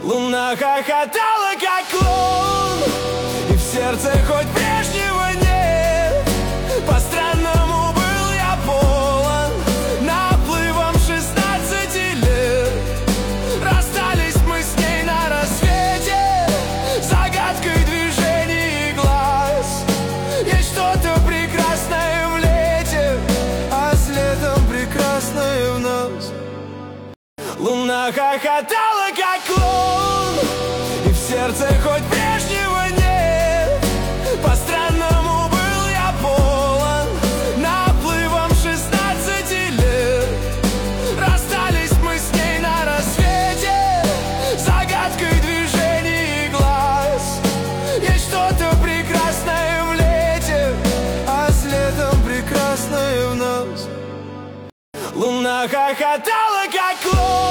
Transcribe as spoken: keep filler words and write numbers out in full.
Луна хохотала, как клоун, и в сердце хоть прежнего нет. По-странному был я полон наплывом шестнадцати лет. Расстались мы с ней на рассвете, загадкой движений и глаз. Есть что-то прекрасное в лете, а с летом прекрасное в нас. Луна хохотала, как клоун, и в сердце хоть прежнего нет. По-странному был я полон наплывом шестнадцати лет. Расстались мы с ней на рассвете, загадкой движений и глаз. Есть что-то прекрасное в лете, а с летом прекрасное в нас. Луна хохотала, как клоун.